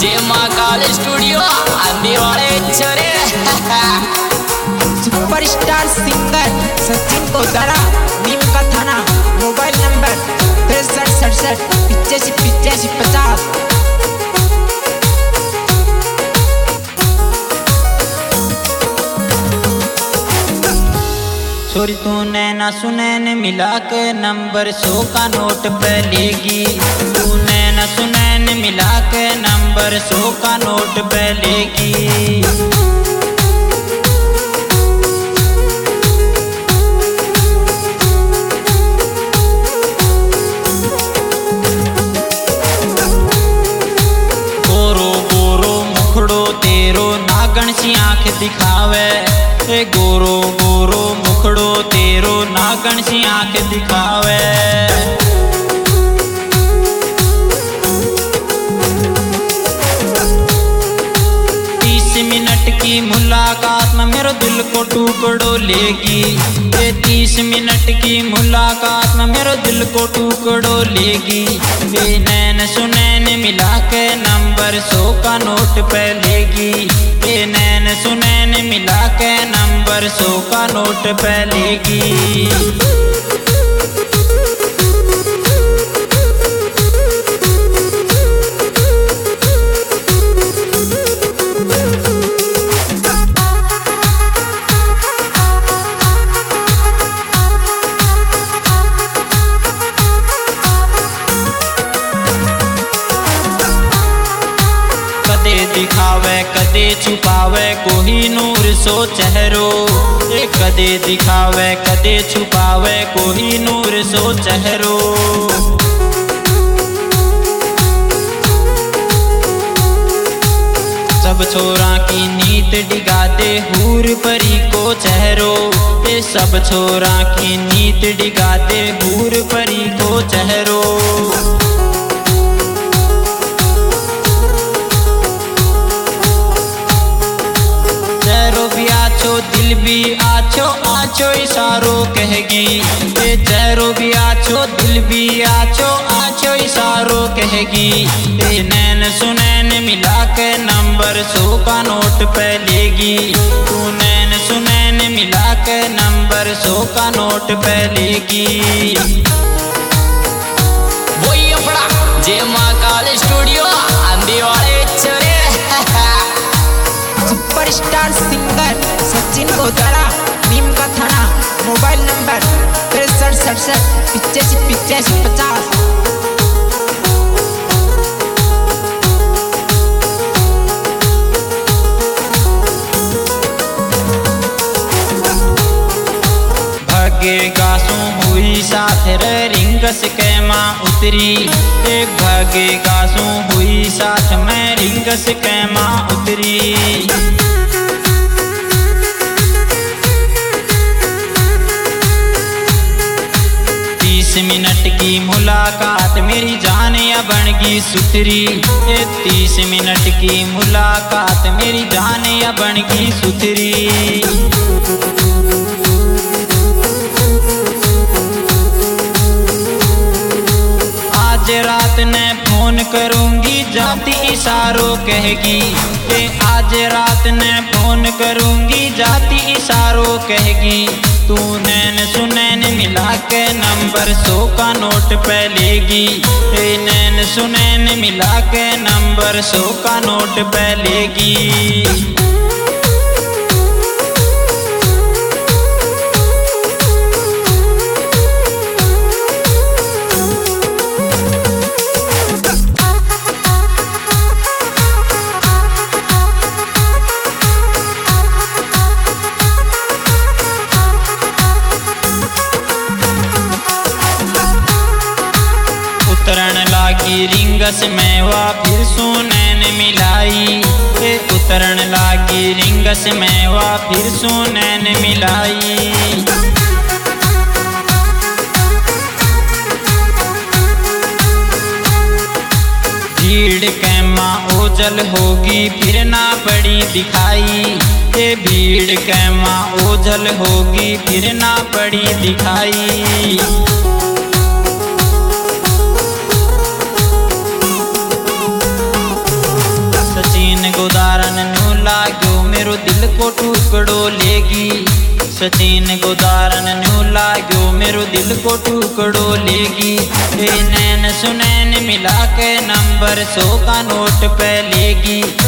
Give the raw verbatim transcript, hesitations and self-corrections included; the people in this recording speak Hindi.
जय महाकाल स्टूडियो आंधी वाले छोरे superstar singer Sachin Kodara Neem ka Thana mobile number तिरसठ सड़सठ पिचासी पिचासी पचास। छोरी तूने ना सुनैन मिला के नंबर सौ का नोट पे लेगी। तूने ना सुनैन मिला के नंबर सौ का नोट पे लेगी। गोरो गोरो मुखड़ो तेरो नागण सी आंख दिखावे। ए गोरो गोरो मुखड़ो तेरो नागण सी आंख दिखावे। तीस मिनट की मुलाकात में मेरो दिल को टुकड़ो लेगी। ये तीस मिनट की मुलाकात में मेरो दिल को टुकड़ो लेगी। ये नैन सुनैन मिला के नंबर सौ का नोट पे लेगी। ये नैन सुनैन मिला के नंबर सौ का नोट पे लेगी। कदे दिखावे कदे छुपावे कोही नूर सो चेहरो। ए कदे दिखावे कदे छुपावे कोही नूर सो चेहरो। सब छोरा की नीत डिगा दे हूर परी को चेहरो। ए सब छोरा की नीत डिगा दे हूर परी को चेहरो। दिल भी आछो आछो इशारो कहेगी। ये चेहरो भी आछो दिल भी आछो आछो इशारो कहेगी। ये नैन सुनैन मिला के नंबर सौ का नोट पे लेगी। तू नैन सुनैन मिला के नंबर सौ का नोट पे लेगी। वही अपना जय महाकाल स्टूडियो आंधी वाले छोरे superstar singer Sachin Kodara Neem ka Thana mobile number तिरसठ सड़सठ पिचासी पिचासी पचास। भागे गासू हुई साथ रे रिंगस के माँ उतरी। एक भागे गासू हुई साथ में रिंगस के माँ उतरी। तीस मिनट की मुलाकात मेरी जान या बनगी सुथरी। ए तीस मिनट की मुलाकात मेरी जान या बनगी सुथरी। आज रात ने फोन करूंगी जाती इशारों कहेगी। ए आज रात ने फोन करूंगी जाती इशारों कहेगी। तू नैन सुनैन मिला के नंबर सौ का नोट पे लेगी। ए नैन सुनैन मिला के नंबर सौ का नोट पे लेगी। उतरण लागी रिंगस में वा फिर सुनैन मिलाई। ए उतरण लागी रिंगस में वा फिर सुनैन मिलाई। भीड़ के माँ ओझल होगी फिर ना पड़ी दिखाई। ए भीड़ के माँ ओझल होगी फिर ना पड़ी दिखाई। सचिन गोदारन न्यू लाग्यो मेरो दिल को टुकड़ो लेगी। ए नैन सुनैन मिला के नंबर सौ का नोट पे लेगी।